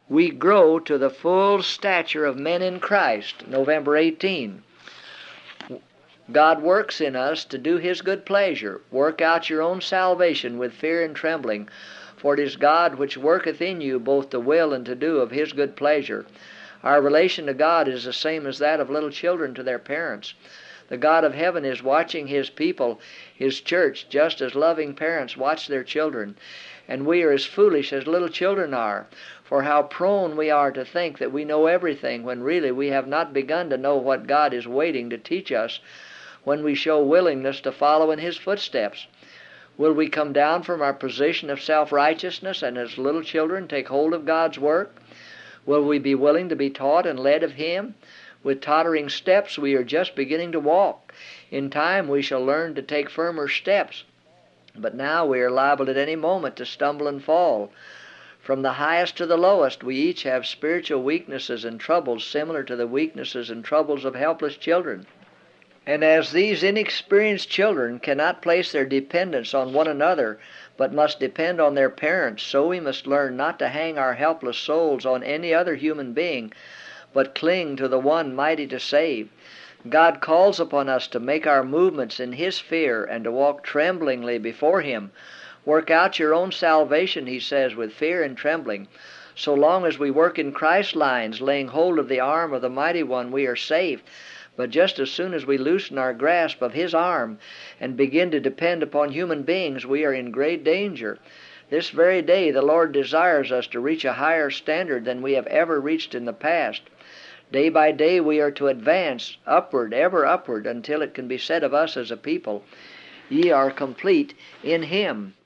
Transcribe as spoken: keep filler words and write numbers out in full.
we grow to the full stature of men in Christ, November eighteenth. God works in us to do His good pleasure. Work out your own salvation with fear and trembling, for it is God which worketh in you both to will and to do of His good pleasure. Our relation to God is the same as that of little children to their parents. The God of heaven is watching His people, His church, just as loving parents watch their children. And we are as foolish as little children are, for how prone we are to think that we know everything, when really we have not begun to know what God is waiting to teach us when we show willingness to follow in His footsteps. Will we come down from our position of self-righteousness and as little children take hold of God's work? Will we be willing to be taught and led of Him? With tottering steps we are just beginning to walk. In time we shall learn to take firmer steps, but now we are liable at any moment to stumble and fall. From the highest to the lowest, we each have spiritual weaknesses and troubles similar to the weaknesses and troubles of helpless children. And as these inexperienced children cannot place their dependence on one another, but must depend on their parents, so we must learn not to hang our helpless souls on any other human being, but cling to the one mighty to save. God calls upon us to make our movements in His fear and to walk tremblingly before Him. Work out your own salvation, He says, with fear and trembling. So long as we work in Christ's lines, laying hold of the arm of the Mighty One, we are safe. But just as soon as we loosen our grasp of His arm and begin to depend upon human beings, we are in great danger. This very day the Lord desires us to reach a higher standard than we have ever reached in the past. Day by day we are to advance, upward, ever upward, until it can be said of us as a people, "Ye are complete in Him."